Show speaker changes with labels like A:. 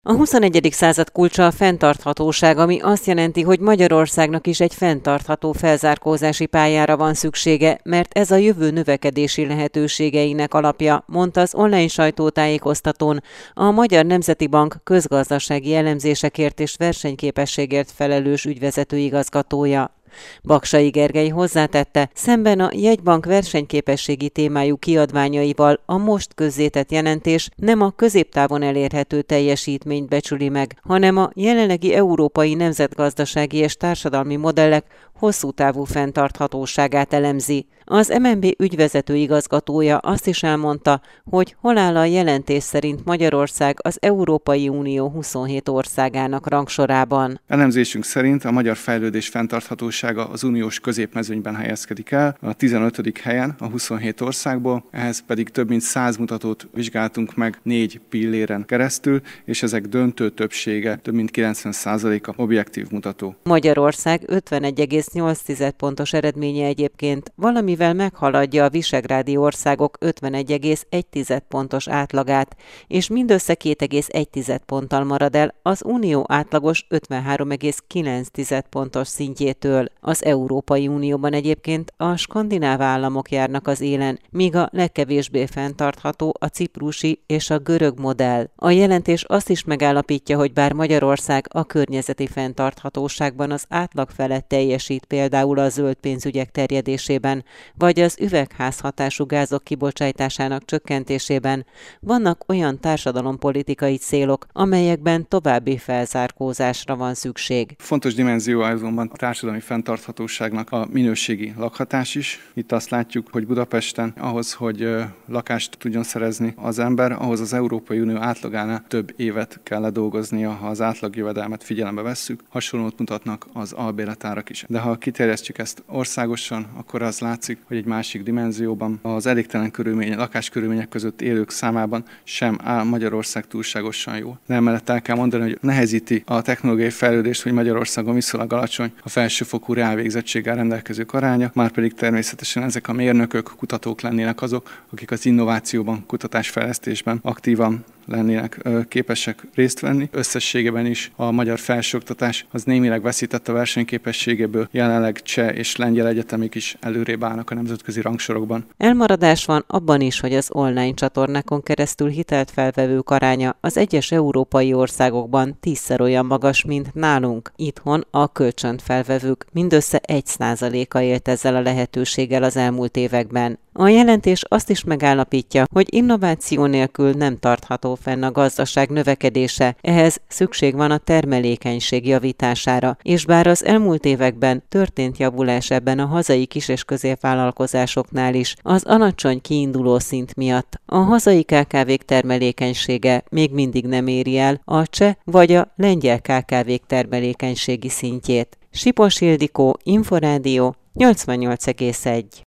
A: A 21. század kulcsa a fenntarthatóság, ami azt jelenti, hogy Magyarországnak is egy fenntartható felzárkózási pályára van szüksége, mert ez a jövő növekedési lehetőségeinek alapja, mondta az online sajtótájékoztatón a Magyar Nemzeti Bank közgazdasági elemzésekért és versenyképességért felelős ügyvezető igazgatója. Baksay Gergely hozzátette, szemben a jegybank versenyképességi témájú kiadványaival a most közzétett jelentés nem a középtávon elérhető teljesítményt becsüli meg, hanem a jelenlegi európai nemzetgazdasági és társadalmi modellek hosszú távú fenntarthatóságát elemzi. Az MNB ügyvezető igazgatója azt is elmondta, hogy hol áll a jelentés szerint Magyarország az Európai Unió 27 országának rangsorában.
B: Elemzésünk szerint a magyar fejlődés fenntarthatósága az uniós középmezőnyben helyezkedik el, a 15. helyen a 27 országból, ehhez pedig több mint 100 mutatót vizsgáltunk meg 4 pilléren keresztül, és ezek döntő többsége, több mint 90%-a objektív mutató.
A: Magyarország 51,8 pontos eredménye egyébként valamivel meghaladja a visegrádi országok 51,1 pontos átlagát, és mindössze 2,1 ponttal marad el az unió átlagos 53,9 pontos szintjétől. Az Európai Unióban egyébként a skandináv államok járnak az élen, míg a legkevésbé fenntartható a ciprusi és a görög modell. A jelentés azt is megállapítja, hogy bár Magyarország a környezeti fenntarthatóságban az átlag felett teljesít, például a zöld pénzügyek terjedésében, vagy az üvegházhatású gázok kibocsátásának csökkentésében, vannak olyan társadalompolitikai célok, amelyekben további felzárkózásra van szükség.
B: Fontos dimenzió azonban a társadalmi fenntarthatóságnak a minőségi lakhatás is. Itt azt látjuk, hogy Budapesten ahhoz, hogy lakást tudjon szerezni az ember, ahhoz az Európai Unió átlagánál több évet kell ledolgoznia, ha az átlagjövedelmet figyelembe vesszük. Hasonlót mutatnak az albérletárak is. De ha kiterjesztjük ezt országosan, akkor az látszik, hogy egy másik dimenzióban az elégtelen lakáskörülmények között élők számában sem áll Magyarország túlságosan jól. De emellett el kell mondani, hogy nehezíti a technológiai fejlődést, hogy Magyarországon viszonylag alacsony a felsőfokú reálvégzettséggel rendelkezők aránya, márpedig természetesen ezek a mérnökök, kutatók lennének azok, akik az innovációban, kutatásfejlesztésben aktívan lennének képesek részt venni. Összességében is a magyar felsőoktatás az némileg veszített a versenyképességéből, jelenleg cseh és lengyel egyetemik is előrébb állnak a nemzetközi rangsorokban.
A: Elmaradás van abban is, hogy az online csatornákon keresztül hitelt felvevők aránya az egyes európai országokban 10-szer olyan magas, mint nálunk. Itthon a kölcsönt felvevők mindössze 1%-a élt ezzel a lehetőséggel az elmúlt években. A jelentés azt is megállapítja, hogy innováció nélkül nem tartható fenn a gazdaság növekedése, ehhez szükség van a termelékenység javítására, és bár az elmúlt években történt javulás ebben a hazai kis- és középvállalkozásoknál is, az alacsony kiinduló szint miatt a hazai KKV-k termelékenysége még mindig nem éri el a cseh vagy a lengyel KKV-k termelékenységi szintjét. Sipos Ildikó, Inforádió, 88,1.